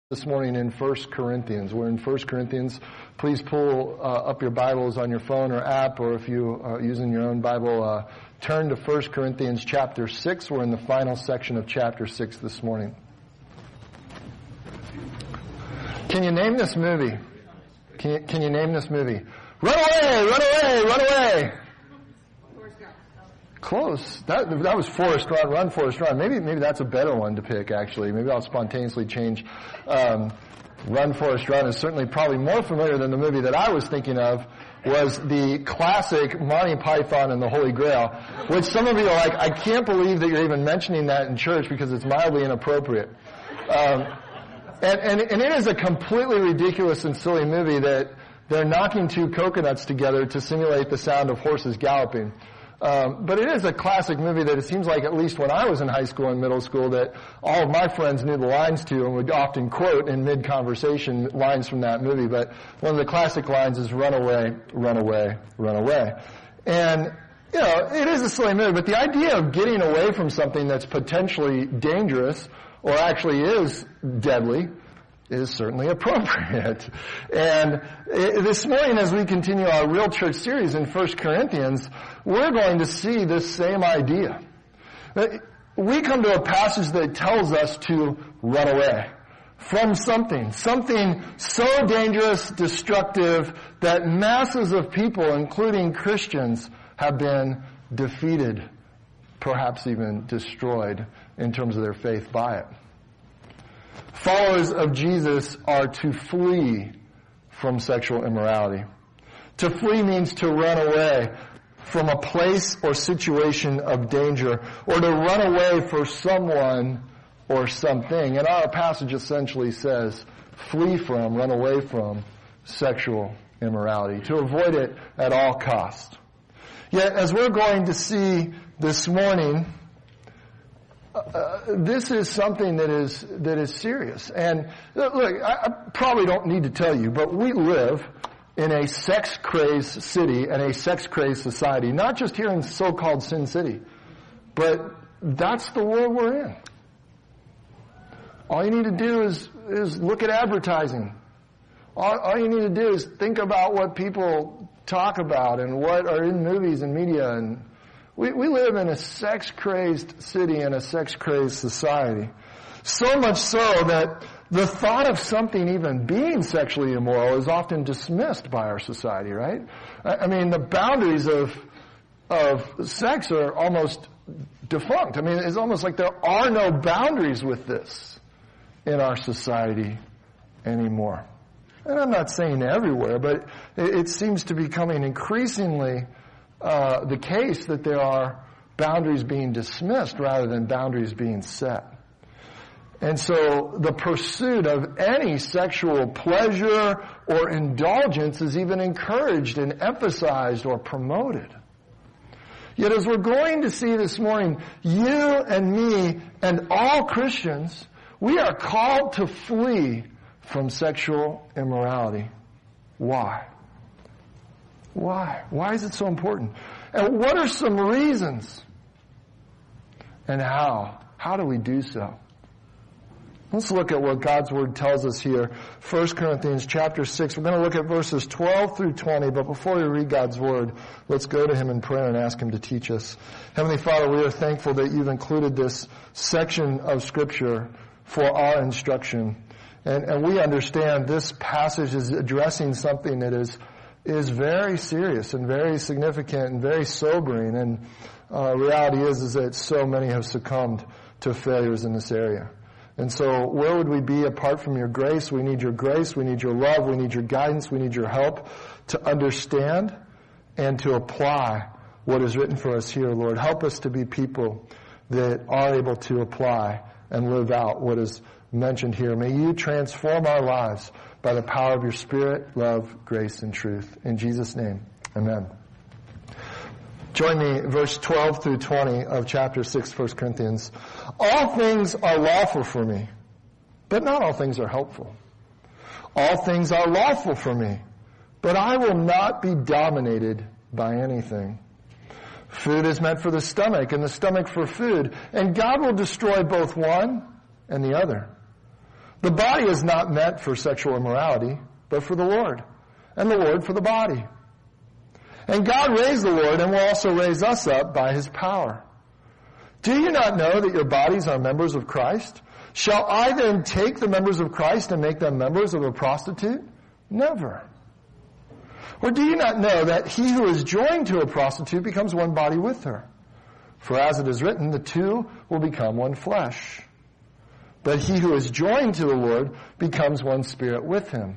This morning in 1 Corinthians. We're in 1 Corinthians. Please pull up your Bibles on your phone or app, or if you are using your own Bible, turn to 1 Corinthians chapter 6. We're in the final section of chapter 6 this morning. Can you name this movie? Can you name this movie? Run away! Run away! Run away! Close. That was Forrest Run. Run, Forrest, Run. Maybe that's a better one to pick, actually. Maybe I'll spontaneously change. Run, Forrest, Run is certainly probably more familiar than the movie that I was thinking of, was the classic Monty Python and the Holy Grail, which some of you are like, I can't believe that you're even mentioning that in church because it's mildly inappropriate. And it is a completely ridiculous and silly movie that they're knocking two coconuts together to simulate the sound of horses galloping. But it is a classic movie that it seems like, at least when I was in high school and middle school, that all of my friends knew the lines to and would often quote in mid-conversation lines from that movie. But one of the classic lines is, run away, run away, run away. And, you know, it is a silly movie, but the idea of getting away from something that's potentially dangerous or actually is deadly is certainly appropriate. And this morning, as we continue our Real Church series in 1 Corinthians, we're going to see this same idea. We come to a passage that tells us to run away from something so dangerous, destructive, that masses of people, including Christians, have been defeated, perhaps even destroyed in terms of their faith by it. Followers of Jesus are to flee from sexual immorality. To flee means to run away from a place or situation of danger, or to run away for someone or something. And our passage essentially says, flee from, run away from sexual immorality, to avoid it at all costs. Yet, as we're going to see this morning, this is something that is serious. And look, I probably don't need to tell you, but we live in a sex-crazed city and a sex-crazed society, not just here in so-called Sin City, but that's the world we're in. All you need to do is look at advertising. All you need to do is think about what people talk about and what are in movies and media. And we live in a sex-crazed city and a sex-crazed society. So much so that the thought of something even being sexually immoral is often dismissed by our society, right? I mean, the boundaries of sex are almost defunct. I mean, it's almost like there are no boundaries with this in our society anymore. And I'm not saying everywhere, but it seems to be becoming increasingly the case that there are boundaries being dismissed rather than boundaries being set. And so the pursuit of any sexual pleasure or indulgence is even encouraged and emphasized or promoted. Yet as we're going to see this morning, you and me and all Christians, we are called to flee from sexual immorality. Why? Why? Why is it so important? And what are some reasons? And how? How do we do so? Let's look at what God's Word tells us here. 1 Corinthians chapter 6. We're going to look at verses 12 through 20, but before we read God's Word, let's go to Him in prayer and ask Him to teach us. Heavenly Father, we are thankful that You've included this section of Scripture for our instruction. And we understand this passage is addressing something that is very serious and very significant and very sobering. And reality is that so many have succumbed to failures in this area. And so where would we be apart from Your grace? We need Your grace. We need Your love. We need Your guidance. We need Your help to understand and to apply what is written for us here, Lord. Help us to be people that are able to apply and live out what is mentioned here. May You transform our lives by the power of Your Spirit, love, grace, and truth. In Jesus' name, amen. Join me, verse 12 through 20 of chapter 6, 1 Corinthians. All things are lawful for me, but not all things are helpful. All things are lawful for me, but I will not be dominated by anything. Food is meant for the stomach, and the stomach for food, and God will destroy both one and the other. The body is not meant for sexual immorality, but for the Lord, and the Lord for the body. And God raised the Lord and will also raise us up by his power. Do you not know that your bodies are members of Christ? Shall I then take the members of Christ and make them members of a prostitute? Never. Or do you not know that he who is joined to a prostitute becomes one body with her? For as it is written, the two will become one flesh. But he who is joined to the Lord becomes one spirit with him.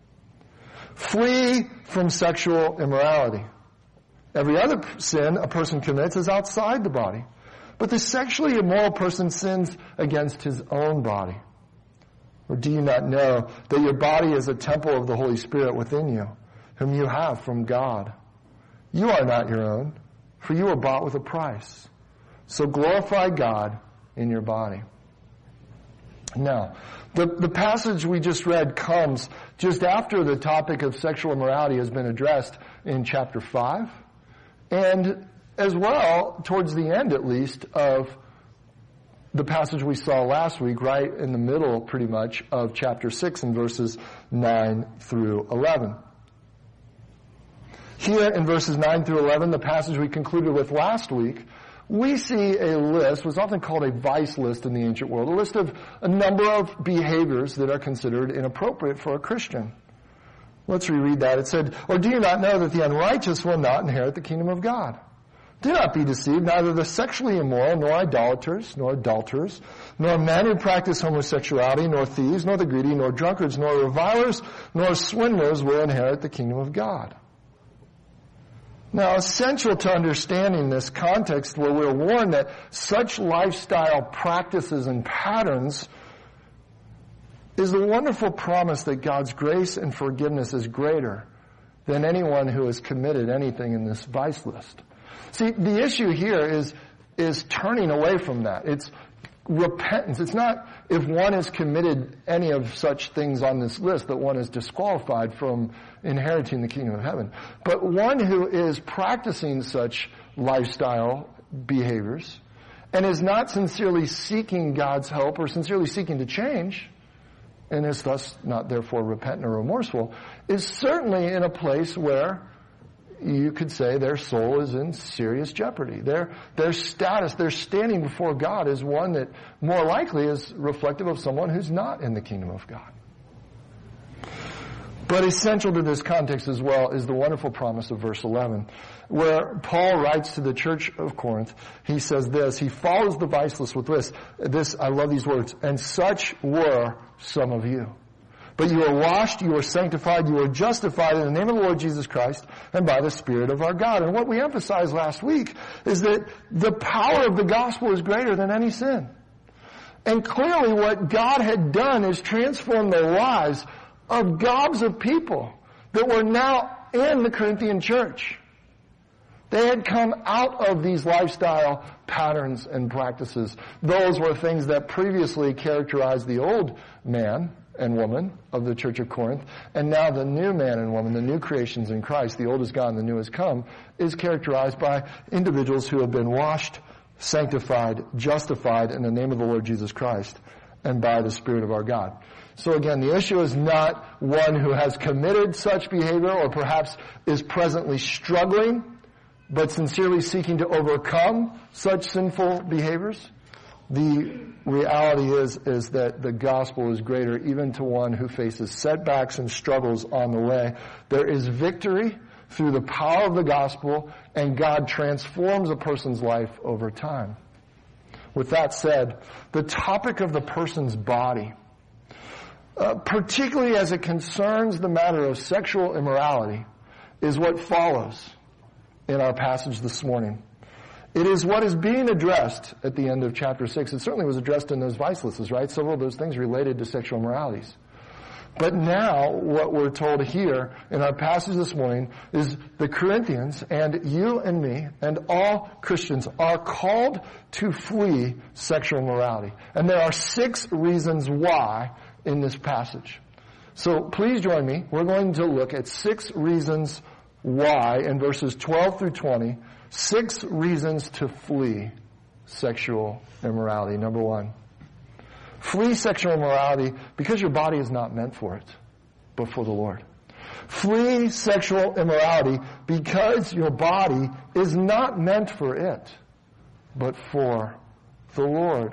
Flee from sexual immorality. Every other sin a person commits is outside the body. But the sexually immoral person sins against his own body. Or do you not know that your body is a temple of the Holy Spirit within you, whom you have from God? You are not your own, for you were bought with a price. So glorify God in your body. Now, the passage we just read comes just after the topic of sexual immorality has been addressed in chapter 5, and as well, towards the end at least, of the passage we saw last week, right in the middle pretty much of chapter 6 in verses 9 through 11. Here in verses 9 through 11, the passage we concluded with last week, we see a list, what's often called a vice list in the ancient world, a list of a number of behaviors that are considered inappropriate for a Christian. Let's reread that. It said, or do you not know that the unrighteous will not inherit the kingdom of God? Do not be deceived, neither the sexually immoral, nor idolaters, nor adulterers, nor men who practice homosexuality, nor thieves, nor the greedy, nor drunkards, nor revilers, nor swindlers will inherit the kingdom of God. Now, essential to understanding this context where we're warned that such lifestyle practices and patterns is the wonderful promise that God's grace and forgiveness is greater than anyone who has committed anything in this vice list. See, the issue here is turning away from that. It's repentance. It's not if one has committed any of such things on this list that one is disqualified from inheriting the kingdom of heaven. But one who is practicing such lifestyle behaviors and is not sincerely seeking God's help or sincerely seeking to change, and is thus not therefore repentant or remorseful, is certainly in a place where you could say their soul is in serious jeopardy. Their status, their standing before God is one that more likely is reflective of someone who's not in the kingdom of God. But essential to this context as well is the wonderful promise of verse 11, where Paul writes to the church of Corinth. He says this, he follows the vice list with this, I love these words, and such were some of you. But you are washed, you are sanctified, you are justified in the name of the Lord Jesus Christ and by the Spirit of our God. And what we emphasized last week is that the power of the gospel is greater than any sin. And clearly what God had done is transform the lives of gobs of people that were now in the Corinthian church. They had come out of these lifestyle patterns and practices. Those were things that previously characterized the old man and woman of the church of Corinth, and now the new man and woman, the new creations in Christ, the old is gone, the new has come, is characterized by individuals who have been washed, sanctified, justified in the name of the Lord Jesus Christ and by the Spirit of our God. So again, the issue is not one who has committed such behavior or perhaps is presently struggling, but sincerely seeking to overcome such sinful behaviors. The reality is that the gospel is greater even to one who faces setbacks and struggles on the way. There is victory through the power of the gospel, and God transforms a person's life over time. With that said, the topic of the person's body, particularly as it concerns the matter of sexual immorality, is what follows in our passage this morning. It is what is being addressed at the end of chapter 6. It certainly was addressed in those vice lists, right? Several of those things related to sexual immoralities. But now, what we're told here in our passage this morning is the Corinthians and you and me and all Christians are called to flee sexual immorality. And there are 6 reasons why in this passage. So please join me. We're going to look at 6 reasons why in verses 12 through 20. 6 reasons to flee sexual immorality. Number 1, Flee sexual immorality because your body is not meant for it, but for the Lord. Flee sexual immorality because your body is not meant for it, but for the Lord.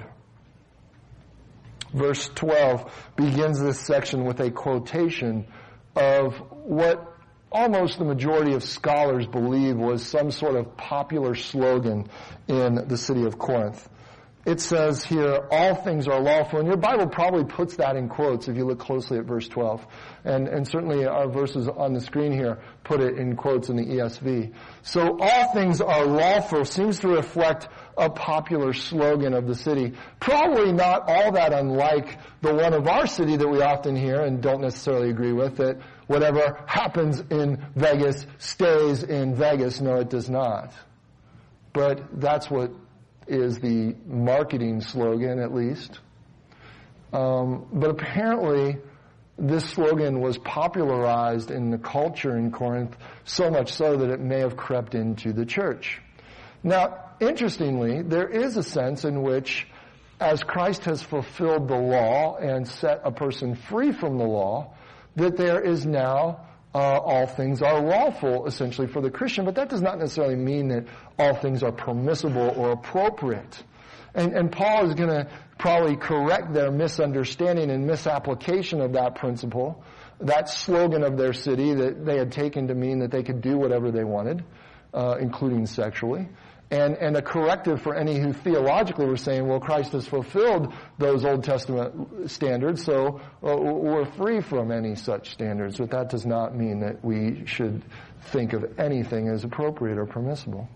Verse 12 begins this section with a quotation of what almost the majority of scholars believe was some sort of popular slogan in the city of Corinth. It says here, all things are lawful. And your Bible probably puts that in quotes if you look closely at verse 12. And certainly our verses on the screen here put it in quotes in the ESV. So all things are lawful seems to reflect a popular slogan of the city. Probably not all that unlike the one of our city that we often hear and don't necessarily agree with, that whatever happens in Vegas stays in Vegas. No, it does not. But that's what is the marketing slogan, at least. But apparently, this slogan was popularized in the culture in Corinth, so much so that it may have crept into the church. Now, interestingly, there is a sense in which, as Christ has fulfilled the law and set a person free from the law, that there is now all things are lawful, essentially, for the Christian, but that does not necessarily mean that all things are permissible or appropriate. And Paul is going to probably correct their misunderstanding and misapplication of that principle, that slogan of their city that they had taken to mean that they could do whatever they wanted, including sexually. And a corrective for any who theologically were saying, well, Christ has fulfilled those Old Testament standards, so we're free from any such standards. But that does not mean that we should think of anything as appropriate or permissible.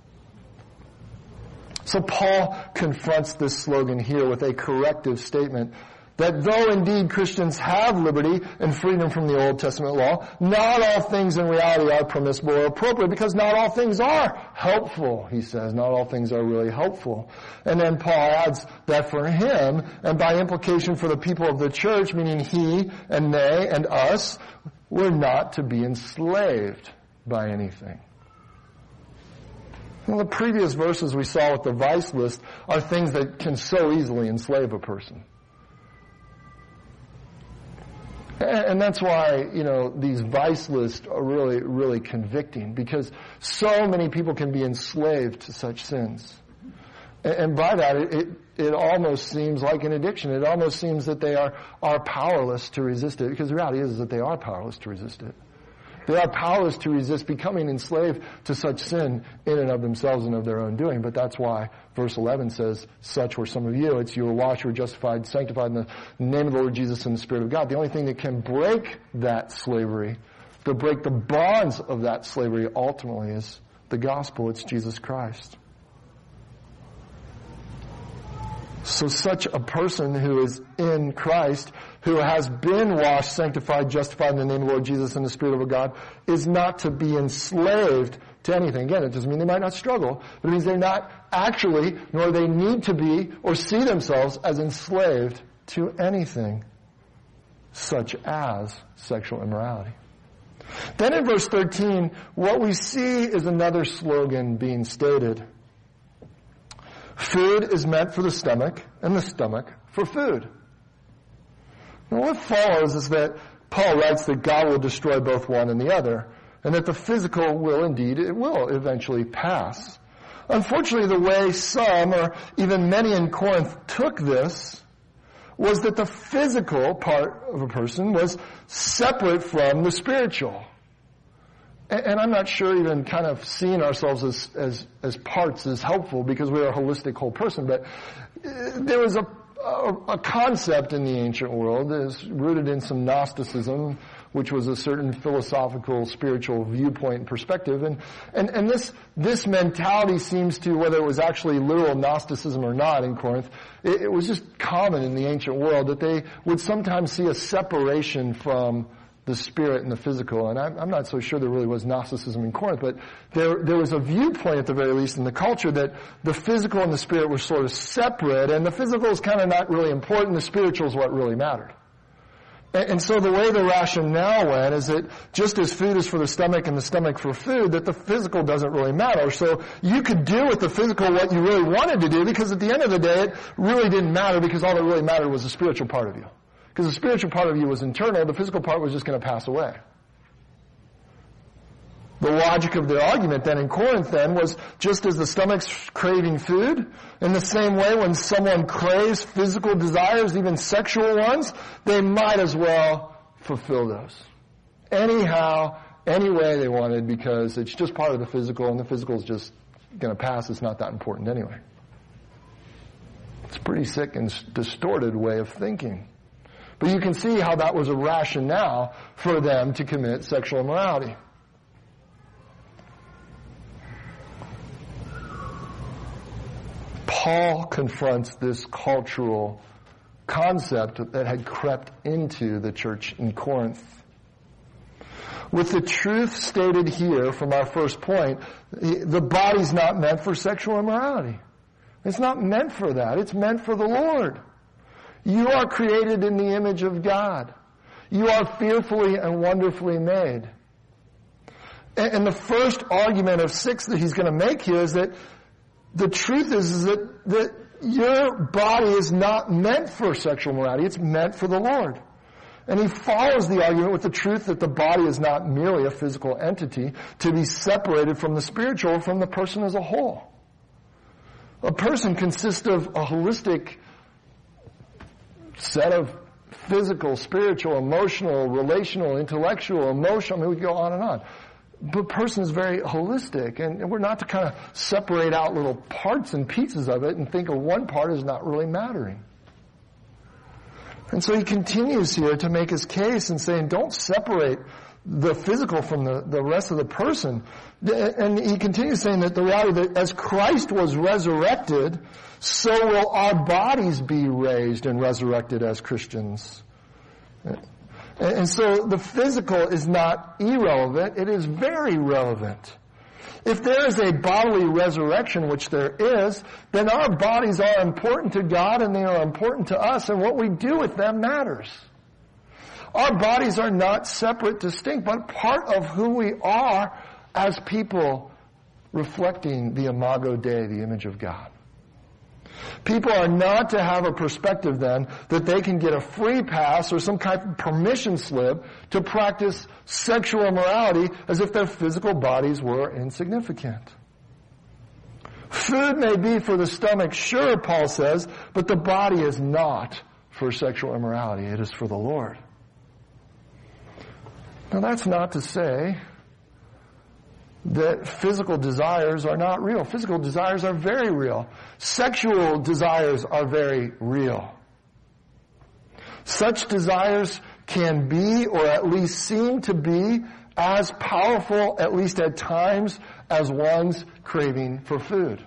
So Paul confronts this slogan here with a corrective statement that though indeed Christians have liberty and freedom from the Old Testament law, not all things in reality are permissible or appropriate, because not all things are helpful, he says. Not all things are really helpful. And then Paul adds that for him, and by implication for the people of the church, meaning he and they and us, we're not to be enslaved by anything. Well, the previous verses we saw with the vice list are things that can so easily enslave a person. And that's why, these vice lists are really, really convicting, because so many people can be enslaved to such sins. And by that, it almost seems like an addiction. It almost seems that they are powerless to resist it, because the reality is that they are powerless to resist it. They are powerless to resist becoming enslaved to such sin in and of themselves and of their own doing. But that's why verse 11 says, such were some of you. It's you were washed, you were justified, sanctified in the name of the Lord Jesus and the Spirit of God. The only thing that can break that slavery, to break the bonds of that slavery ultimately, is the gospel. It's Jesus Christ. So such a person who is in Christ, who has been washed, sanctified, justified in the name of the Lord Jesus and the Spirit of God, is not to be enslaved to anything. Again, it doesn't mean they might not struggle, but it means they're not actually, nor they need to be, or see themselves as enslaved to anything, such as sexual immorality. Then in verse 13, what we see is another slogan being stated. Food is meant for the stomach, and the stomach for food. Now what follows is that Paul writes that God will destroy both one and the other, and that the physical will eventually pass. Unfortunately, the way some, or even many in Corinth, took this was that the physical part of a person was separate from the spiritual. And I'm not sure even kind of seeing ourselves as parts is helpful, because we are a holistic whole person. But there was a concept in the ancient world that is rooted in some Gnosticism, which was a certain philosophical, spiritual viewpoint and perspective. And this mentality seems to, whether it was actually literal Gnosticism or not in Corinth, it was just common in the ancient world that they would sometimes see a separation from the spirit and the physical. And I'm not so sure there really was Gnosticism in Corinth, but there was a viewpoint at the very least in the culture that the physical and the spirit were sort of separate, and the physical is kind of not really important, the spiritual is what really mattered. And so the way the rationale went is that just as food is for the stomach and the stomach for food, that the physical doesn't really matter. So you could do with the physical what you really wanted to do, because at the end of the day, it really didn't matter, because all that really mattered was the spiritual part of you. Because the spiritual part of you was internal, the physical part was just going to pass away. The logic of the argument then in Corinth then was, just as the stomach's craving food, in the same way when someone craves physical desires, even sexual ones, they might as well fulfill those. Anyhow, any way they wanted, because it's just part of the physical, and the physical is just going to pass. It's not that important anyway. It's a pretty sick and distorted way of thinking. But you can see how that was a rationale for them to commit sexual immorality. Paul confronts this cultural concept that had crept into the church in Corinth. With the truth stated here from our first point, the body's not meant for sexual immorality. It's not meant for that. It's meant for the Lord. You are created in the image of God. You are fearfully and wonderfully made. And the first argument of 6 that he's going to make here is that the truth is that your body is not meant for sexual morality. It's meant for the Lord. And he follows the argument with the truth that the body is not merely a physical entity to be separated from the spiritual, from the person as a whole. A person consists of a holistic set of physical, spiritual, emotional, relational, intellectual, emotional. I mean, we could go on and on. But person is very holistic, and we're not to kind of separate out little parts and pieces of it and think of one part as not really mattering. And so he continues here to make his case and saying, don't separate the physical from the rest of the person. And he continues saying that the reality that as Christ was resurrected, so will our bodies be raised and resurrected as Christians. And so the physical is not irrelevant, it is very relevant. If there is a bodily resurrection, which there is, then our bodies are important to God and they are important to us, and what we do with them matters. Our bodies are not separate, distinct, but part of who we are as people reflecting the Imago Dei, the image of God. People are not to have a perspective then that they can get a free pass or some kind of permission slip to practice sexual immorality as if their physical bodies were insignificant. Food may be for the stomach, sure, Paul says, but the body is not for sexual immorality. It is for the Lord. Now that's not to say that physical desires are not real. Physical desires are very real. Sexual desires are very real. Such desires can be, or at least seem to be, as powerful, at least at times, as one's craving for food.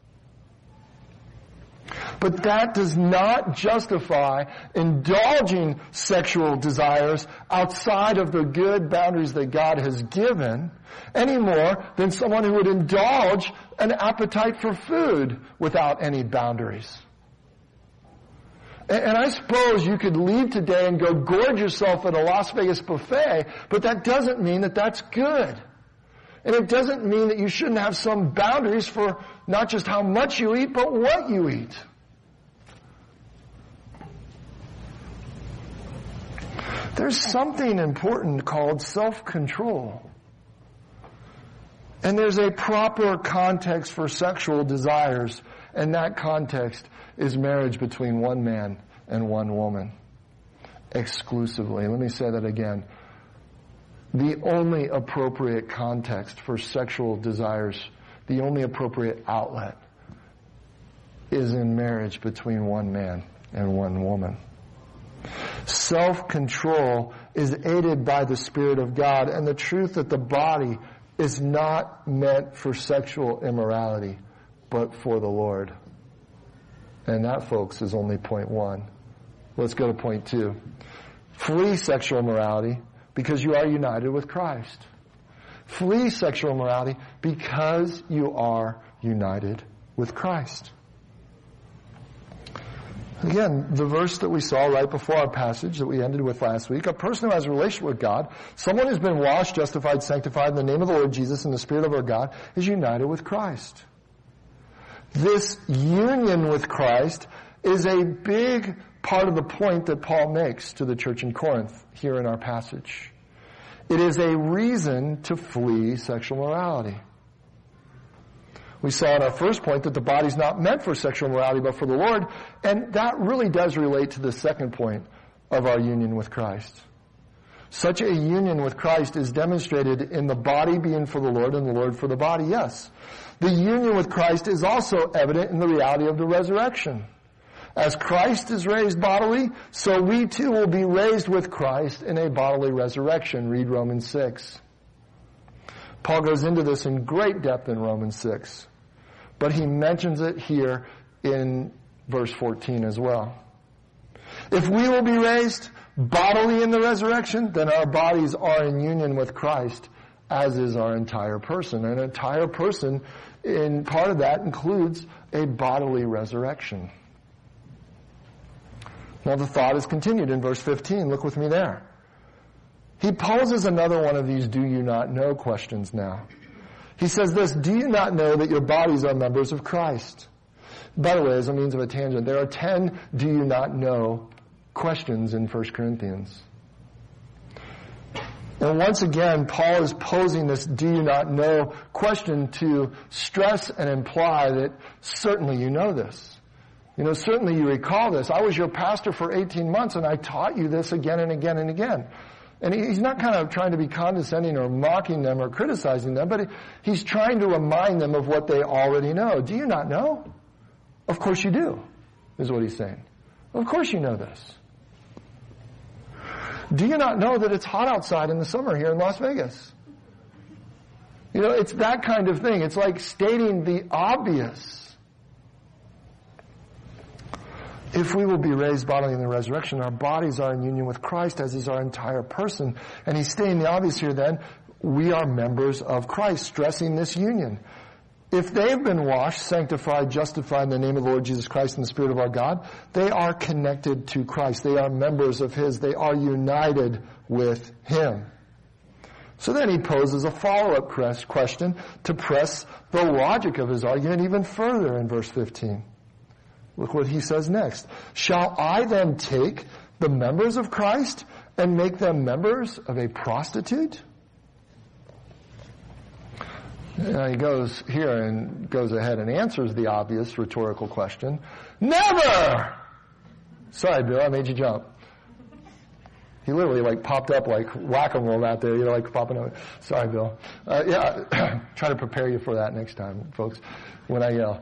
But that does not justify indulging sexual desires outside of the good boundaries that God has given any more than someone who would indulge an appetite for food without any boundaries. And I suppose you could leave today and go gorge yourself at a Las Vegas buffet, but that doesn't mean that that's good. And it doesn't mean that you shouldn't have some boundaries for not just how much you eat, but what you eat. There's something important called self-control. And there's a proper context for sexual desires, and that context is marriage between one man and one woman. Exclusively. Let me say that again. The only appropriate context for sexual desires, the only appropriate outlet, is in marriage between one man and one woman. Self-control is aided by the Spirit of God, and the truth that the body is not meant for sexual immorality, but for the Lord. And that, folks, is only point 1. Let's go to point 2. Flee sexual immorality because you are united with Christ. Flee sexual immorality because you are united with Christ. Again, the verse that we saw right before our passage that we ended with last week, a person who has a relationship with God, someone who's been washed, justified, sanctified in the name of the Lord Jesus and the Spirit of our God, is united with Christ. This union with Christ is a big part of the point that Paul makes to the church in Corinth here in our passage. It is a reason to flee sexual morality. We saw in our first point that the body's not meant for sexual morality but for the Lord, and that really does relate to the second point of our union with Christ. Such a union with Christ is demonstrated in the body being for the Lord and the Lord for the body, yes. The union with Christ is also evident in the reality of the resurrection. As Christ is raised bodily, so we too will be raised with Christ in a bodily resurrection. Read Romans 6. Paul goes into this in great depth in Romans 6, but he mentions it here in verse 14 as well. If we will be raised bodily in the resurrection, then our bodies are in union with Christ, as is our entire person. An entire person, in part of that, includes a bodily resurrection. Now the thought is continued in verse 15. Look with me there. He poses another one of these do you not know questions now. He says this, do you not know that your bodies are members of Christ? By the way, as a means of a tangent, there are 10 do you not know questions in 1 Corinthians. And once again, Paul is posing this do you not know question to stress and imply that certainly you know this. Certainly you recall this. I was your pastor for 18 months and I taught you this again and again and again. And he's not kind of trying to be condescending or mocking them or criticizing them, but he's trying to remind them of what they already know. Do you not know? Of course you do, is what he's saying. Of course you know this. Do you not know that it's hot outside in the summer here in Las Vegas? It's that kind of thing. It's like stating the obvious. If we will be raised bodily in the resurrection, our bodies are in union with Christ, as is our entire person. And he's stating the obvious here then, we are members of Christ, stressing this union. If they've been washed, sanctified, justified in the name of the Lord Jesus Christ and the Spirit of our God, they are connected to Christ. They are members of His. They are united with Him. So then he poses a follow-up question to press the logic of his argument even further in verse 15. Look what he says next. Shall I then take the members of Christ and make them members of a prostitute? He goes here and goes ahead and answers the obvious rhetorical question. Never! Sorry, Bill, I made you jump. He literally popped up like whack-a-mole out there, like popping up. Sorry, Bill. Try to prepare you for that next time, folks, when I yell.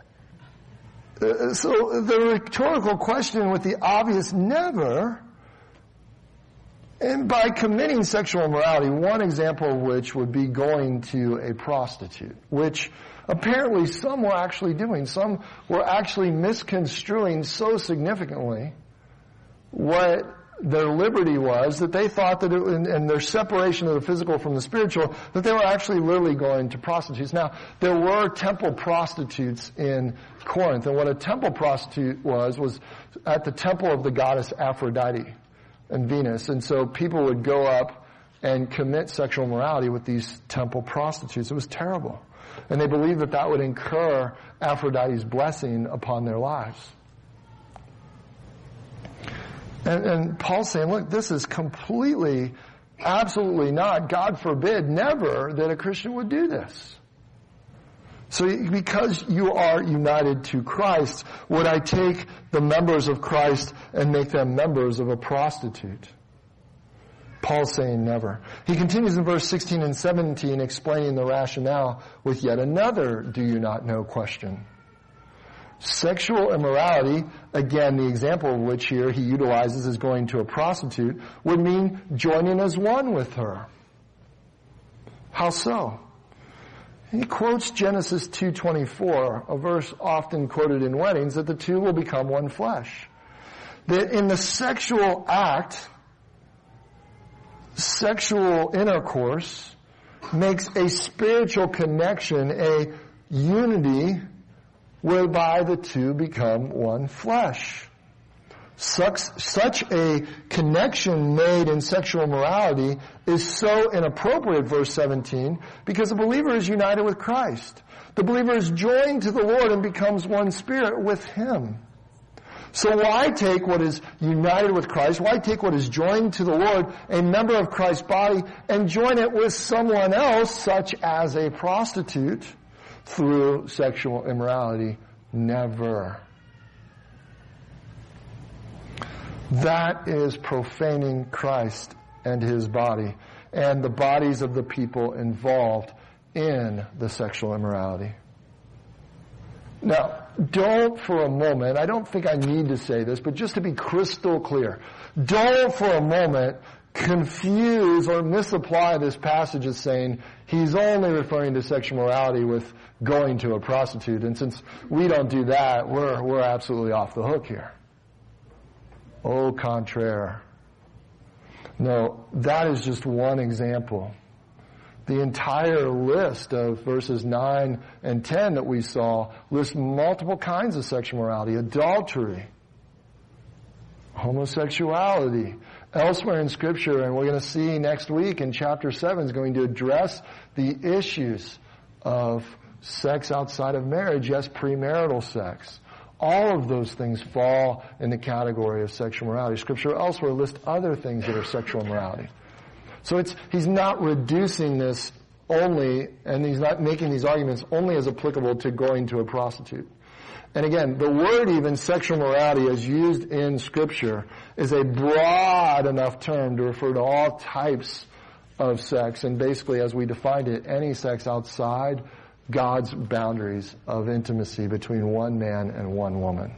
So the rhetorical question with the obvious never, and by committing sexual immorality, one example of which would be going to a prostitute, which apparently some were actually doing. Some were actually misconstruing so significantly what their liberty was that they thought that and their separation of the physical from the spiritual, that they were actually literally going to prostitutes. Now, there were temple prostitutes in Corinth, and what a temple prostitute was at the temple of the goddess Aphrodite and Venus, and so people would go up and commit sexual immorality with these temple prostitutes. It was terrible. And they believed that that would incur Aphrodite's blessing upon their lives. And Paul's saying, look, this is completely, absolutely not, God forbid, never that a Christian would do this. So because you are united to Christ, would I take the members of Christ and make them members of a prostitute? Paul's saying never. He continues in verse 16 and 17 explaining the rationale with yet another do you not know question. Sexual immorality, again, the example of which here he utilizes as going to a prostitute, would mean joining as one with her. How so? He quotes Genesis 2:24, a verse often quoted in weddings, that the two will become one flesh. That in the sexual act, sexual intercourse makes a spiritual connection, a unity whereby the two become one flesh. Such a connection made in sexual immorality is so inappropriate, verse 17, because the believer is united with Christ. The believer is joined to the Lord and becomes one spirit with Him. So why take what is united with Christ, why take what is joined to the Lord, a member of Christ's body, and join it with someone else, such as a prostitute, through sexual immorality? Never. That is profaning Christ and His body and the bodies of the people involved in the sexual immorality. Now, don't for a moment, I don't think I need to say this, but just to be crystal clear, don't for a moment confuse or misapply this passage as saying he's only referring to sexual morality with going to a prostitute. And since we don't do that, we're absolutely off the hook here. Au contraire. No, that is just one example. The entire list of verses 9 and 10 that we saw lists multiple kinds of sexual morality: adultery, homosexuality. Elsewhere in Scripture, and we're going to see next week in chapter 7, is going to address the issues of sex outside of marriage, yes, premarital sex. All of those things fall in the category of sexual morality. Scripture elsewhere lists other things that are sexual immorality. So he's not reducing this only, and he's not making these arguments only as applicable to going to a prostitute. And again, the word even sexual morality as used in Scripture is a broad enough term to refer to all types of sex, and basically, as we defined it, any sex outside God's boundaries of intimacy between one man and one woman.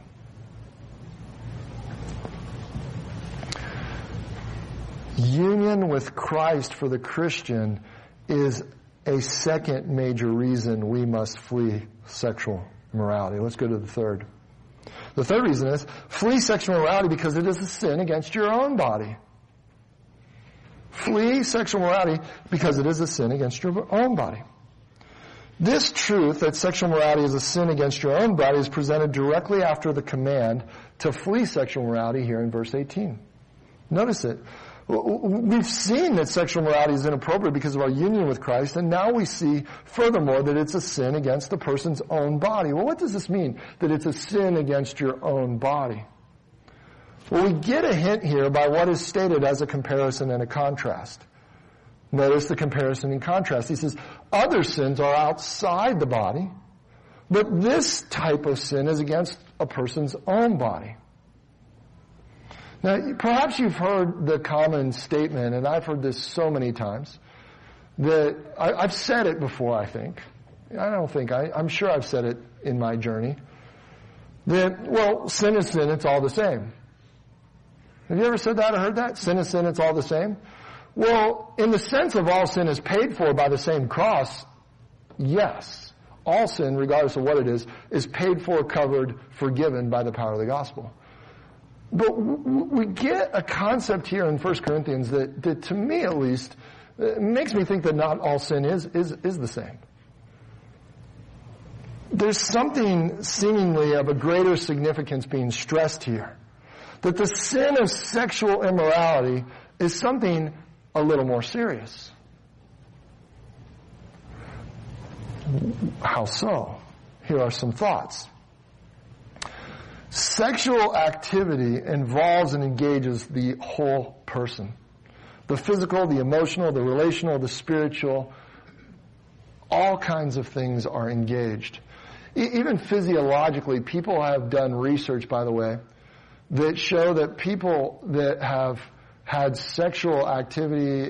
Union with Christ for the Christian is a second major reason we must flee sexual immorality. Let's go to the third. The third reason is flee sexual immorality because it is a sin against your own body. Flee sexual immorality because it is a sin against your own body. This truth that sexual immorality is a sin against your own body is presented directly after the command to flee sexual immorality here in verse 18. Notice it. We've seen that sexual immorality is inappropriate because of our union with Christ, and now we see, furthermore, that it's a sin against the person's own body. Well, what does this mean, that it's a sin against your own body? Well, we get a hint here by what is stated as a comparison and a contrast. Notice the comparison and contrast. He says, other sins are outside the body, but this type of sin is against a person's own body. Now, perhaps you've heard the common statement, and I've heard this so many times, that I've said it before, I think. I'm sure I've said it in my journey, that, well, sin is sin, it's all the same. Have you ever said that or heard that? Sin is sin, it's all the same? Well, in the sense of all sin is paid for by the same cross, yes. All sin, regardless of what it is paid for, covered, forgiven by the power of the gospel. But we get a concept here in 1 Corinthians that to me at least, makes me think that not all sin is the same. There's something seemingly of a greater significance being stressed here. That the sin of sexual immorality is something a little more serious. How so? Here are some thoughts. Sexual activity involves and engages the whole person. The physical, the emotional, the relational, the spiritual, all kinds of things are engaged. Even physiologically, people have done research, by the way, that show that people that have had sexual activity,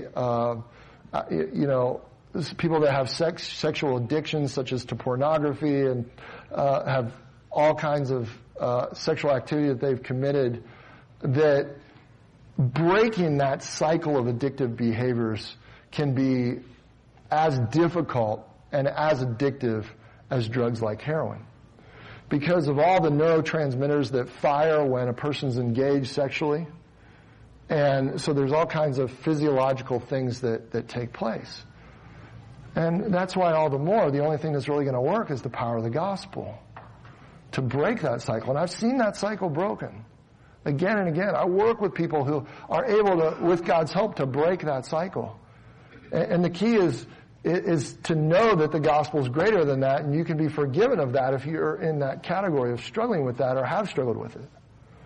people that have sexual addictions such as to pornography and have all kinds of sexual activity that they've committed, that breaking that cycle of addictive behaviors can be as difficult and as addictive as drugs like heroin. Because of all the neurotransmitters that fire when a person's engaged sexually. And so there's all kinds of physiological things that take place. And that's why all the more, the only thing that's really going to work is the power of the gospel to break that cycle. And I've seen that cycle broken. Again and again, I work with people who are able to, with God's help, to break that cycle. And the key is to know that the gospel is greater than that, and you can be forgiven of that if you're in that category of struggling with that or have struggled with it.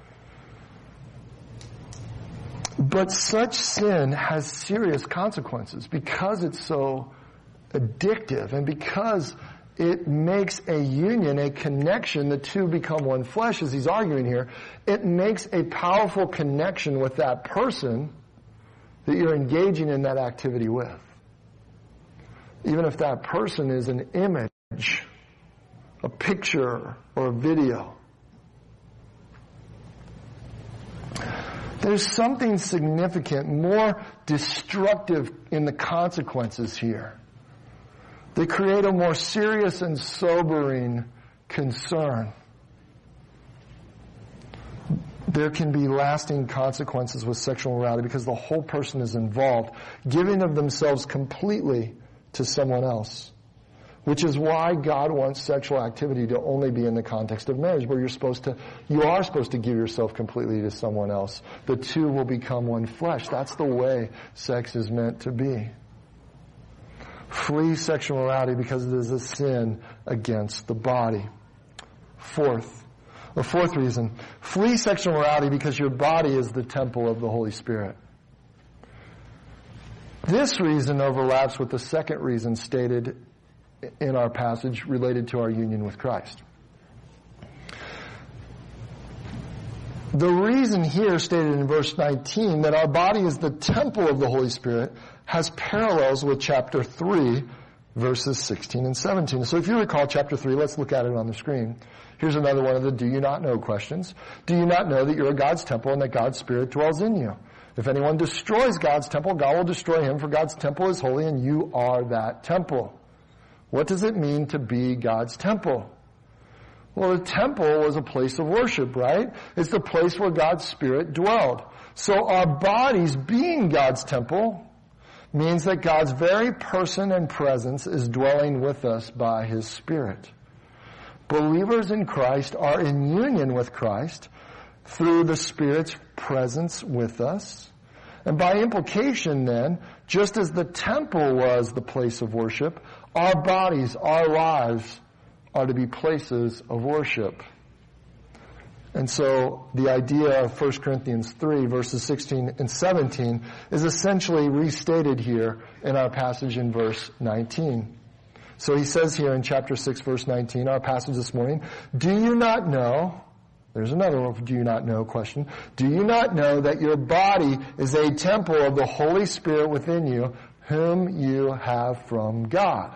But such sin has serious consequences because it's so addictive and because it makes a union, a connection, the two become one flesh, as he's arguing here. It makes a powerful connection with that person that you're engaging in that activity with. Even if that person is an image, a picture, or a video. There's something significant, more destructive in the consequences here. They create a more serious and sobering concern. There can be lasting consequences with sexual immorality because the whole person is involved, giving of themselves completely to someone else. Which is why God wants sexual activity to only be in the context of marriage, where you are supposed to give yourself completely to someone else. The two will become one flesh. That's the way sex is meant to be. Flee sexual immorality because it is a sin against the body. The fourth reason, flee sexual immorality because your body is the temple of the Holy Spirit. This reason overlaps with the second reason stated in our passage related to our union with Christ. The reason here stated in verse 19 that our body is the temple of the Holy Spirit has parallels with chapter 3, verses 16 and 17. So if you recall chapter 3, let's look at it on the screen. Here's another one of the do you not know questions. Do you not know that you're God's temple and that God's Spirit dwells in you? If anyone destroys God's temple, God will destroy him, for God's temple is holy and you are that temple. What does it mean to be God's temple? Well, the temple was a place of worship, right? It's the place where God's Spirit dwelled. So our bodies being God's temple means that God's very person and presence is dwelling with us by His Spirit. Believers in Christ are in union with Christ through the Spirit's presence with us. And by implication then, just as the temple was the place of worship, our bodies, our lives are to be places of worship. And so the idea of 1 Corinthians 3 verses 16 and 17 is essentially restated here in our passage in verse 19. So he says here in chapter 6 verse 19, our passage this morning, do you not know, there's another do you not know question, do you not know that your body is a temple of the Holy Spirit within you, whom you have from God?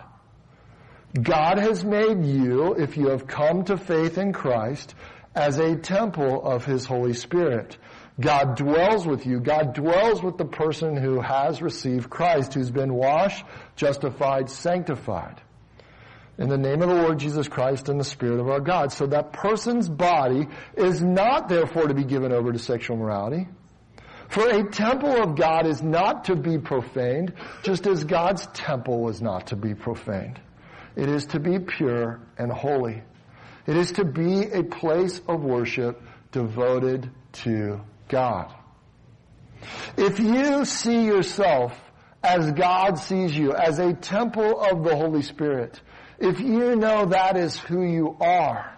God has made you, if you have come to faith in Christ, as a temple of His Holy Spirit. God dwells with you. God dwells with the person who has received Christ, who's been washed, justified, sanctified in the name of the Lord Jesus Christ and the Spirit of our God. So that person's body is not therefore to be given over to sexual immorality. For a temple of God is not to be profaned, just as God's temple was not to be profaned. It is to be pure and holy. It is to be a place of worship devoted to God. If you see yourself as God sees you, as a temple of the Holy Spirit, if you know that is who you are,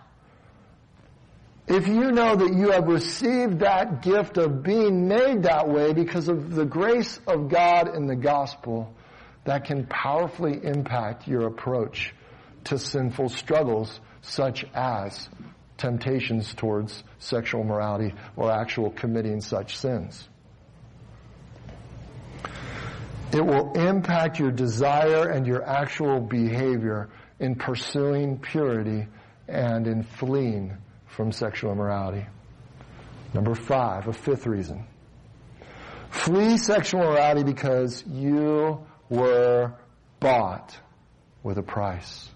if you know that you have received that gift of being made that way because of the grace of God in the gospel, that can powerfully impact your approach to sinful struggles such as temptations towards sexual immorality or actual committing such sins. It will impact your desire and your actual behavior in pursuing purity and in fleeing from sexual immorality. Number 5, a fifth reason. Flee sexual immorality because you were bought with a price.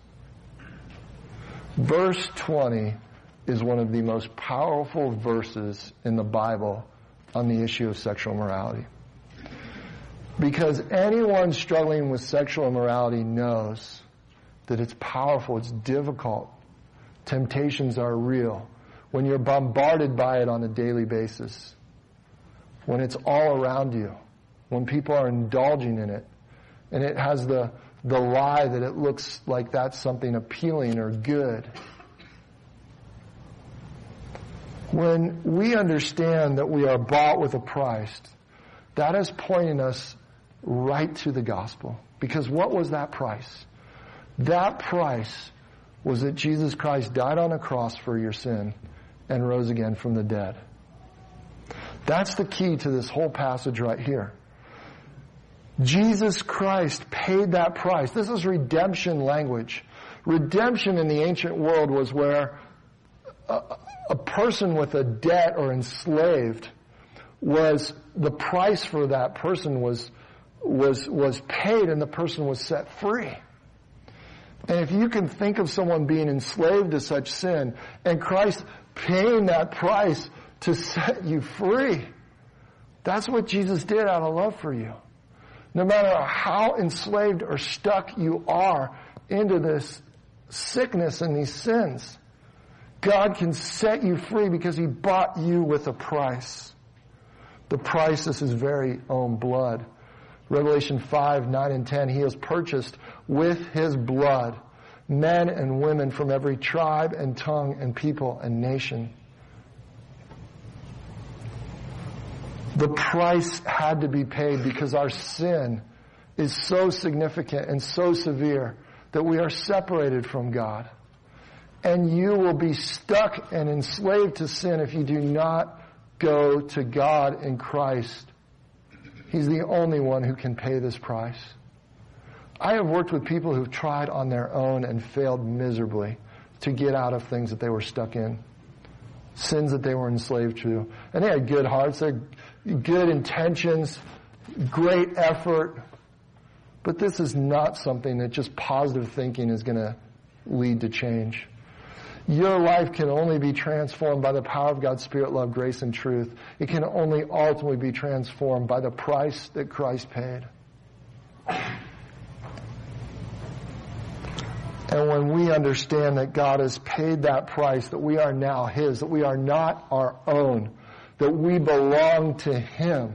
Verse 20 is one of the most powerful verses in the Bible on the issue of sexual immorality. Because anyone struggling with sexual immorality knows that it's powerful, it's difficult. Temptations are real. when you're bombarded by it on a daily basis, when it's all around you, when people are indulging in it, and it has the lie that it looks like that's something appealing or good. When we understand that we are bought with a price, that is pointing us right to the gospel. Because what was that price? That price was that Jesus Christ died on a cross for your sin and rose again from the dead. That's the key to this whole passage right here. Jesus Christ paid that price. This is redemption language. Redemption in the ancient world was where a person with a debt or enslaved was, the price for that person was paid and the person was set free. And if you can think of someone being enslaved to such sin and Christ paying that price to set you free, that's what Jesus did out of love for you. No matter how enslaved or stuck you are into this sickness and these sins, God can set you free because He bought you with a price. The price is His very own blood. Revelation 5, 9, and 10, He has purchased with His blood men and women from every tribe and tongue and people and nation. The price had to be paid because our sin is so significant and so severe that we are separated from God. And you will be stuck and enslaved to sin if you do not go to God in Christ. He's the only one who can pay this price. I have worked with people who've tried on their own and failed miserably to get out of things that they were stuck in, sins that they were enslaved to. And they had good hearts, they had good intentions, great effort. But this is not something that just positive thinking is going to lead to change. Your life can only be transformed by the power of God's Spirit, love, grace, and truth. It can only ultimately be transformed by the price that Christ paid. And when we understand that God has paid that price, that we are now His, that we are not our own, that we belong to Him,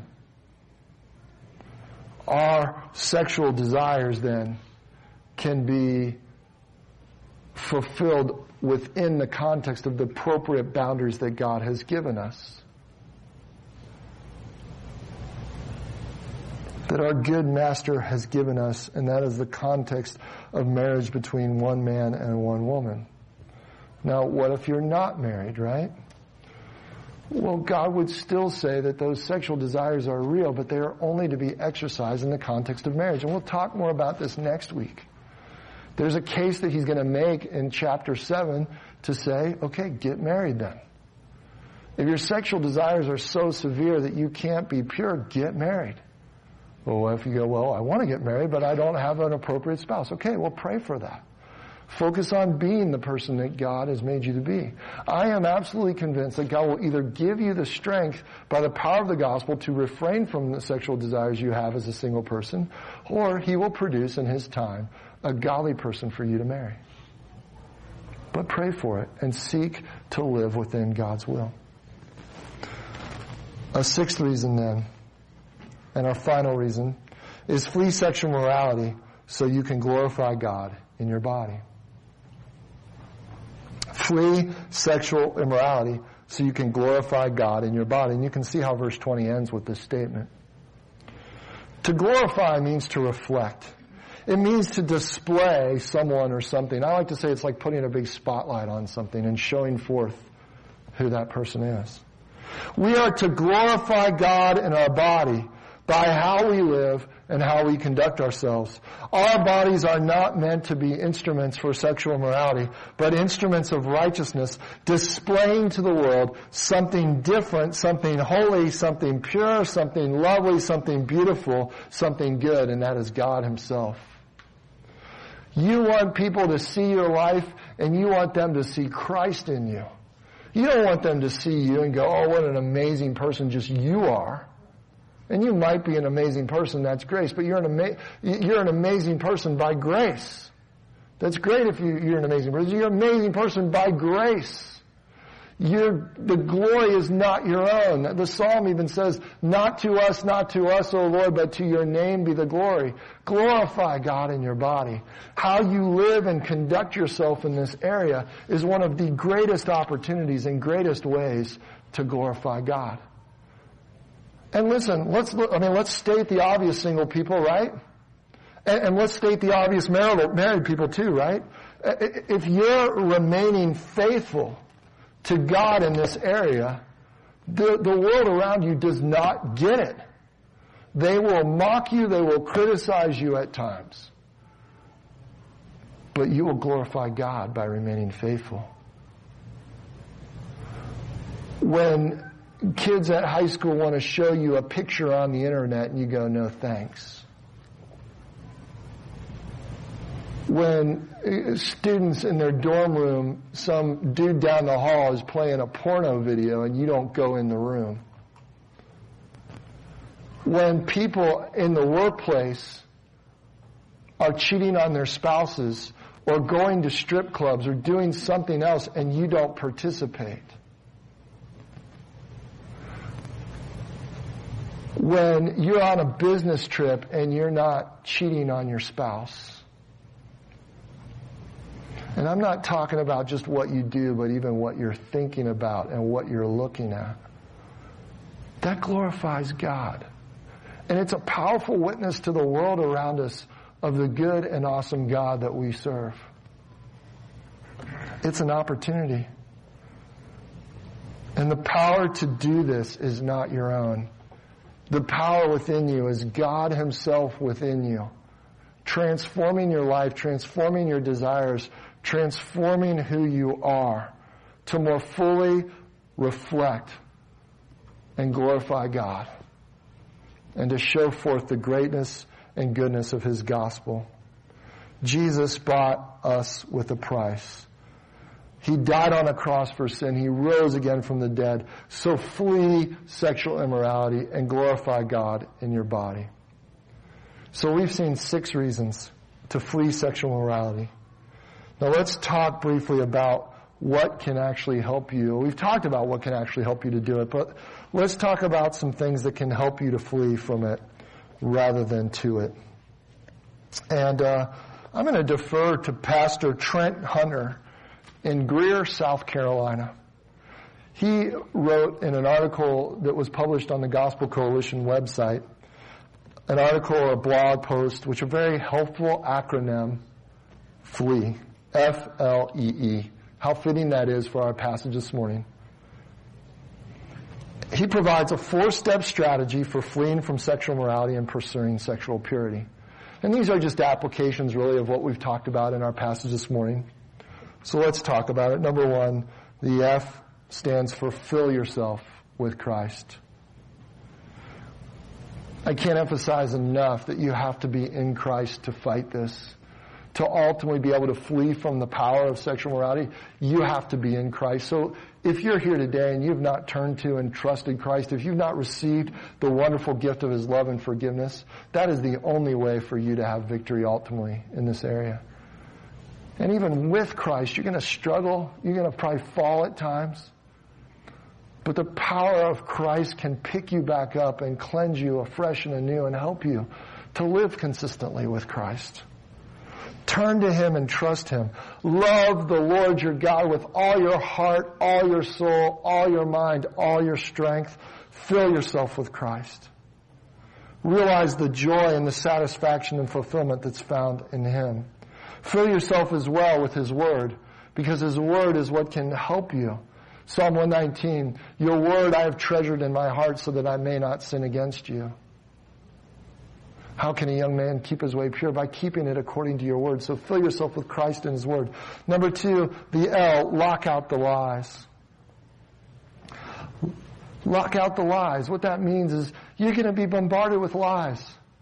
our sexual desires then can be fulfilled within the context of the appropriate boundaries that God has given us. That our good Master has given us, and that is the context of marriage between one man and one woman. Now, what if you're not married, right? Well, God would still say that those sexual desires are real, but they are only to be exercised in the context of marriage. And we'll talk more about this next week. There's a case that He's going to make in chapter 7 to say, okay, get married then. If your sexual desires are so severe that you can't be pure, get married. Well, if you go, well, I want to get married, but I don't have an appropriate spouse. Okay, well, pray for that. Focus on being the person that God has made you to be. I am absolutely convinced that God will either give you the strength by the power of the gospel to refrain from the sexual desires you have as a single person, or He will produce in His time a godly person for you to marry. But pray for it and seek to live within God's will. A sixth reason then, and our final reason, is flee sexual morality so you can glorify God in your body. Flee sexual immorality so you can glorify God in your body. And you can see how verse 20 ends with this statement. To glorify means to reflect. It means to display someone or something. I like to say it's like putting a big spotlight on something and showing forth who that person is. We are to glorify God in our body by how we live and how we conduct ourselves. Our bodies are not meant to be instruments for sexual immorality, but instruments of righteousness, displaying to the world something different, something holy, something pure, something lovely, something beautiful, something good, and that is God Himself. You want people to see your life, and you want them to see Christ in you. You don't want them to see you and go, oh, what an amazing person just you are. And you might be an amazing person, that's grace, but you're an amazing person by grace. That's great if you're an amazing person. You're an amazing person by grace. The glory is not your own. The psalm even says, not to us, O Lord, but to your name be the glory. Glorify God in your body. How you live and conduct yourself in this area is one of the greatest opportunities and greatest ways to glorify God. And listen, let's state the obvious, single people, right? And let's state the obvious, married people too, right? If you're remaining faithful to God in this area, the world around you does not get it. They will mock you, they will criticize you at times. But you will glorify God by remaining faithful. When kids at high school want to show you a picture on the internet and you go, no thanks. When students in their dorm room, some dude down the hall is playing a porno video and you don't go in the room. When people in the workplace are cheating on their spouses or going to strip clubs or doing something else and you don't participate. When you're on a business trip and you're not cheating on your spouse. And I'm not talking about just what you do, but even what you're thinking about and what you're looking at. That glorifies God. And it's a powerful witness to the world around us of the good and awesome God that we serve. It's an opportunity. And the power to do this is not your own. The power within you is God Himself within you, transforming your life, transforming your desires, transforming who you are to more fully reflect and glorify God and to show forth the greatness and goodness of His gospel. Jesus bought us with a price. He died on a cross for sin. He rose again from the dead. So flee sexual immorality and glorify God in your body. So we've seen 6 reasons to flee sexual immorality. Now let's talk briefly about what can actually help you. We've talked about what can actually help you to do it, but let's talk about some things that can help you to flee from it rather than to it. And I'm going to defer to Pastor Trent Hunter in Greer, South Carolina. He wrote in an article that was published on the Gospel Coalition website, an article or a blog post, which is a very helpful acronym, FLEE, F-L-E-E. How fitting that is for our passage this morning. He provides a 4-step strategy for fleeing from sexual morality and pursuing sexual purity. And these are just applications, really, of what we've talked about in our passage this morning. So let's talk about it. Number 1, the F stands for fill yourself with Christ. I can't emphasize enough that you have to be in Christ to fight this. To ultimately be able to flee from the power of sexual morality, you have to be in Christ. So if you're here today and you've not turned to and trusted Christ, if you've not received the wonderful gift of His love and forgiveness, that is the only way for you to have victory ultimately in this area. And even with Christ, you're going to struggle. You're going to probably fall at times. But the power of Christ can pick you back up and cleanse you afresh and anew and help you to live consistently with Christ. Turn to Him and trust Him. Love the Lord your God with all your heart, all your soul, all your mind, all your strength. Fill yourself with Christ. Realize the joy and the satisfaction and fulfillment that's found in Him. Fill yourself as well with His Word, because His Word is what can help you. Psalm 119, your Word I have treasured in my heart so that I may not sin against you. How can a young man keep his way pure? By keeping it according to your Word. So fill yourself with Christ and His Word. Number 2, the L, lock out the lies. Lock out the lies. What that means is you're going to be bombarded with lies.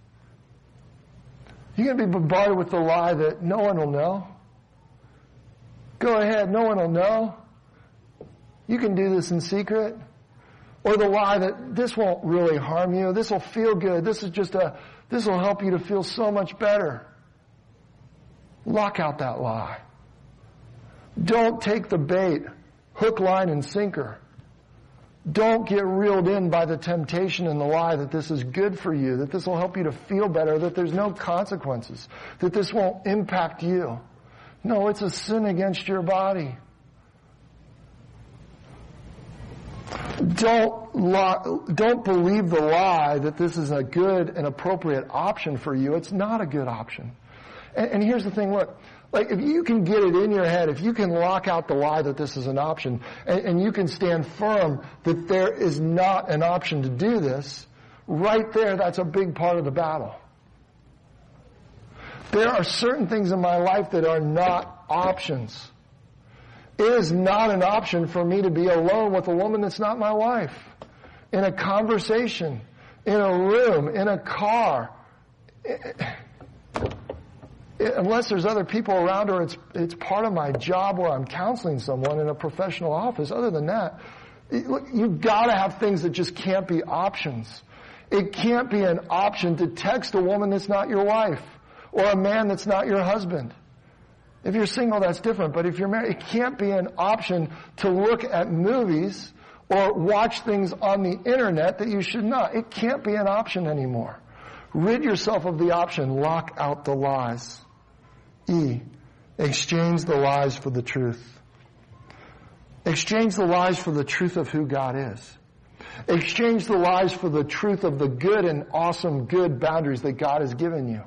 You're going to be bombarded with the lie that no one will know. Go ahead, no one will know. You can do this in secret. Or the lie that this won't really harm you. This will feel good. This will help you to feel so much better. Lock out that lie. Don't take the bait Hook, line, and sinker. Don't get reeled in by the temptation and the lie that this is good for you, that this will help you to feel better, that there's no consequences, that this won't impact you. No, it's a sin against your body. Don't believe the lie that this is a good and appropriate option for you. It's not a good option. And here's the thing, look, like if you can get it in your head, if you can lock out the lie that this is an option, and you can stand firm that there is not an option to do this, right there, that's a big part of the battle. There are certain things in my life that are not options. It is not an option for me to be alone with a woman that's not my wife. In a conversation, in a room, in a car. Unless there's other people around her, it's part of my job where I'm counseling someone in a professional office. Other than that, look, you've got to have things that just can't be options. It can't be an option to text a woman that's not your wife or a man that's not your husband. If you're single, that's different. But if you're married, it can't be an option to look at movies or watch things on the internet that you should not. It can't be an option anymore. Rid yourself of the option. Lock out the lies. E, exchange the lies for the truth. Exchange the lies for the truth of who God is. Exchange the lies for the truth of the good and awesome good boundaries that God has given you.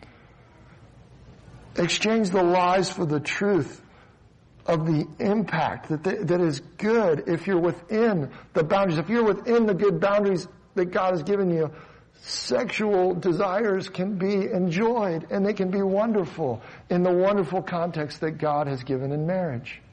Exchange the lies for the truth of the impact that is good if you're within the boundaries. If you're within the good boundaries that God has given you, sexual desires can be enjoyed and they can be wonderful in the wonderful context that God has given in marriage.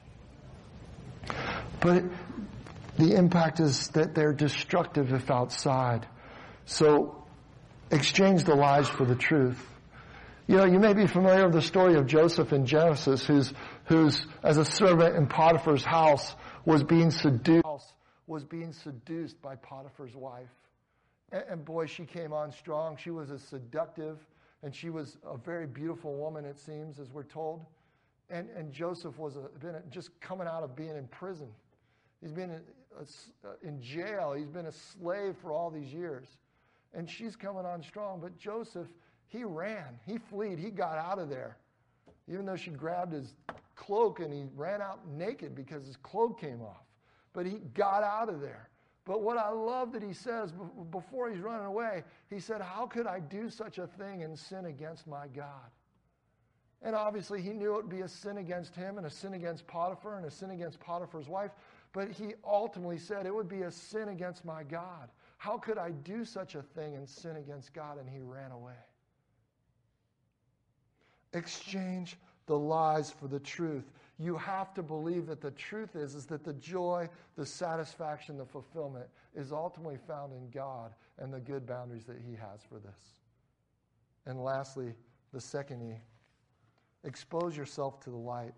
But the impact is that they're destructive if outside. So exchange the lies for the truth. You know, you may be familiar with the story of Joseph in Genesis, who's as a servant in Potiphar's house was being seduced by Potiphar's wife. And boy, she came on strong. She was as seductive, and she was a very beautiful woman, it seems, as we're told. And Joseph was just coming out of being in prison. He's been in jail. He's been a slave for all these years. And she's coming on strong. But Joseph, he ran. He fled. He got out of there. Even though she grabbed his cloak and he ran out naked because his cloak came off. But he got out of there. But what I love that he says before he's running away, he said, how could I do such a thing and sin against my God? And obviously he knew it would be a sin against him and a sin against Potiphar and a sin against Potiphar's wife. But he ultimately said it would be a sin against my God. How could I do such a thing and sin against God? And he ran away. Exchange the lies for the truth. You have to believe that the truth is that the joy, the satisfaction, the fulfillment is ultimately found in God and the good boundaries that he has for this. And lastly, the second E, expose yourself to the light.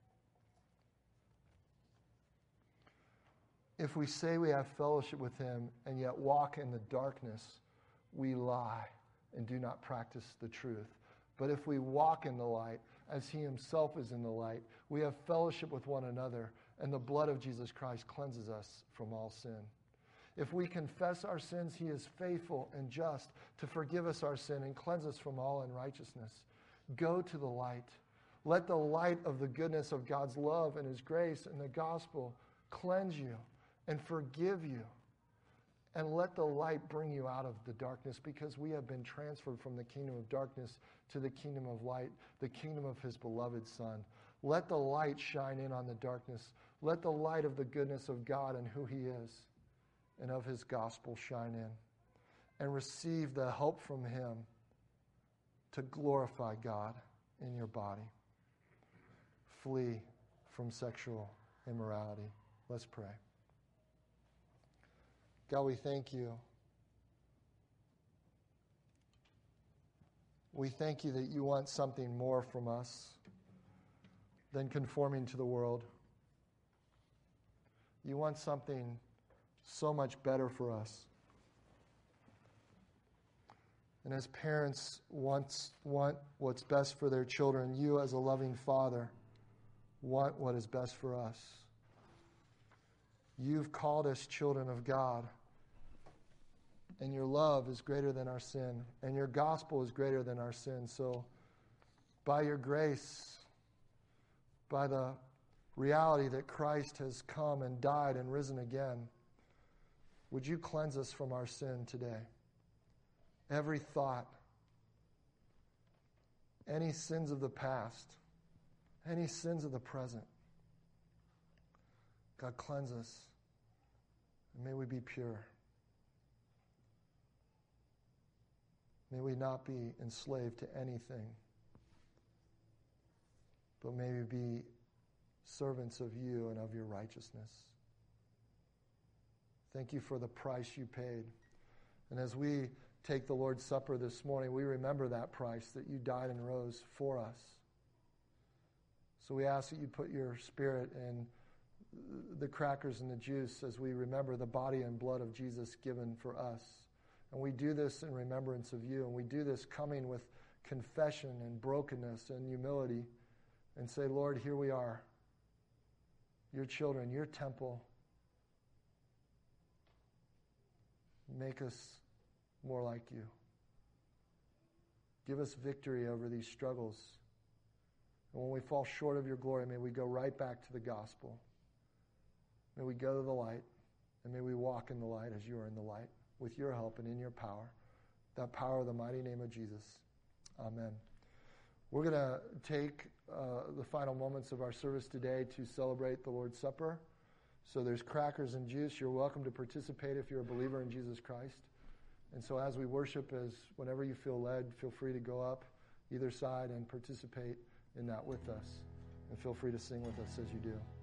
If we say we have fellowship with him and yet walk in the darkness, we lie and do not practice the truth. But if we walk in the light, as he himself is in the light, we have fellowship with one another, and the blood of Jesus Christ cleanses us from all sin. If we confess our sins, he is faithful and just to forgive us our sin and cleanse us from all unrighteousness. Go to the light. Let the light of the goodness of God's love and his grace and the gospel cleanse you and forgive you. And let the light bring you out of the darkness, because we have been transferred from the kingdom of darkness to the kingdom of light, the kingdom of his beloved Son. Let the light shine in on the darkness. Let the light of the goodness of God and who he is and of his gospel shine in. And receive the help from him to glorify God in your body. Flee from sexual immorality. Let's pray. God, we thank you. We thank you that you want something more from us than conforming to the world. You want something so much better for us. And as parents want what's best for their children, you as a loving father want what is best for us. You've called us children of God. And your love is greater than our sin. And your gospel is greater than our sin. So by your grace, by the reality that Christ has come and died and risen again, would you cleanse us from our sin today? Every thought, any sins of the past, any sins of the present. God, cleanse us, and may we be pure. May we not be enslaved to anything, but may we be servants of you and of your righteousness. Thank you for the price you paid. And as we take the Lord's Supper this morning, we remember that price, that you died and rose for us. So we ask that you put your Spirit in the crackers and the juice as we remember the body and blood of Jesus given for us. And we do this in remembrance of you. And we do this coming with confession and brokenness and humility and say, Lord, here we are, your children, your temple. Make us more like you. Give us victory over these struggles. And when we fall short of your glory, may we go right back to the gospel. May we go to the light, and may we walk in the light as you are in the light, with your help and in your power, that power of the mighty name of Jesus. Amen. We're going to take the final moments of our service today to celebrate the Lord's Supper. So there's crackers and juice. You're welcome to participate if you're a believer in Jesus Christ. And so as we worship, whenever you feel led, feel free to go up either side and participate in that with us. And feel free to sing with us as you do.